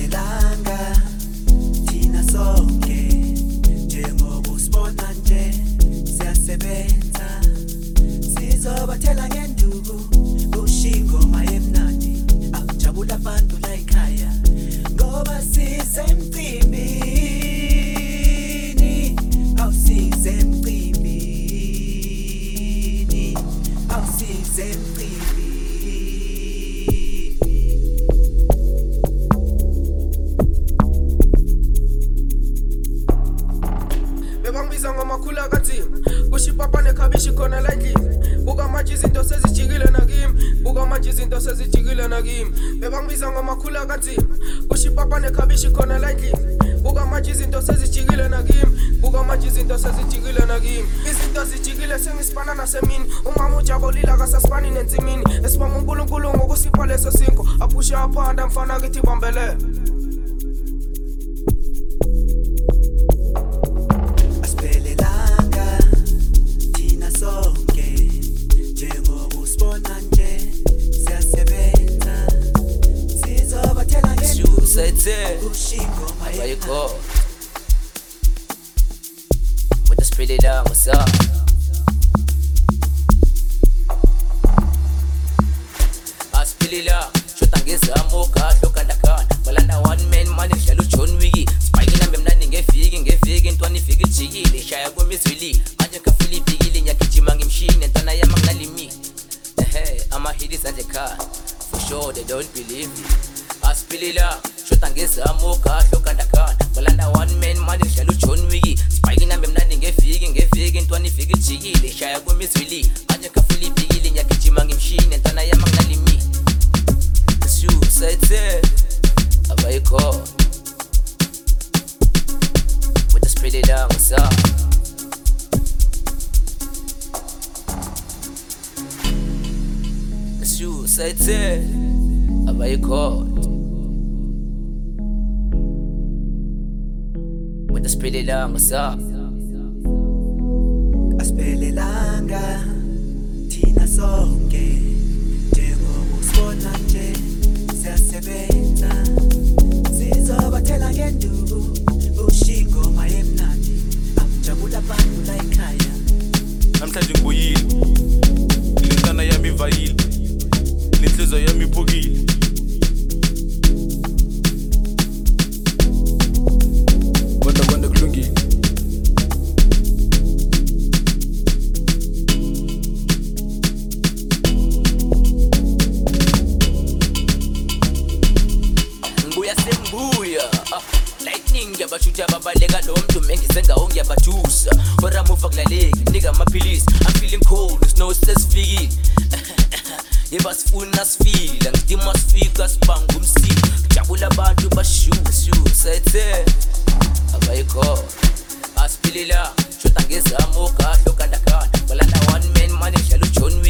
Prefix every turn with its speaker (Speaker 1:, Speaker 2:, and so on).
Speaker 1: asiphelelanga thina sonke njengoba usibona nje siyasebenza sizobathela ngenduku ushingoma emnandi akujabula abantu la ekhaya ngoba sisemcimbini awusisemcimbini awusisemcimbini
Speaker 2: Bebangbiza ngomakhula kanzima kusho ipapa nekhabishi khona la endlini buka manje izinto sezijikile nakimi buka manje izinto sezijikile nakimi bebangbiza ngomakhula kanzima kusho ipapa nekhabishi khona la endlini buka manje izinto sezijikile nakimi buka manje izinto sezijikile nakimi izinto zijikile sengisipana nasemini umama ujabulile akasasipani nenzimini esibonga uNkulunkulu ngokusipha leso sinko aphushe aphanda mfana kithi bambelele
Speaker 3: Where you go? With the spirit down, what's up? Aspilila, shotangeza moka, lokandakana. Balanda one man, man, shalu chon wigi. Spiking and bemna ngefigi, ntwani figi chigi. Shaya go miswili. Anja kafili bigi, nyakichi mangi machine, and tana yamang nalimi. Hey, I'ma hit this at the car. For sure, they don't believe me. Aspilila, shotangeza moka, lokandakana. Balanda one man, man, shalu chon wigi. Spiking and bemna ngefigi, ntwani figi chigi. Shaya go miswili. Anja kafili bigi, nyakichi mangi machine, and tana yamang nalimi. Suicide, how you call? With the spirit down, what's up? Suicide, how you call? With the spirit down, what's up?
Speaker 1: Asiphelelanga thina sonke njengoba usibona nje siyasebenza sizobathela ngenduku ushingoma emnandi akujabula abantu la ekhaya
Speaker 4: namhlanje ngibuyile lentana yami ivayile lenhliziyo yami iphukile kodwa kulungile
Speaker 3: Bashuthi ababaleka lo muntu mengisenga ongiyabathusa ora muva kulaleki nika amaphilisi I'm feeling cold snow sesifikile yeba sifuna sifila ngidima sifika sibanga umsiko kujabula abantu bashusa abayikho asipilila shota ngezamo kahlo kandakana balanda one man man shalo John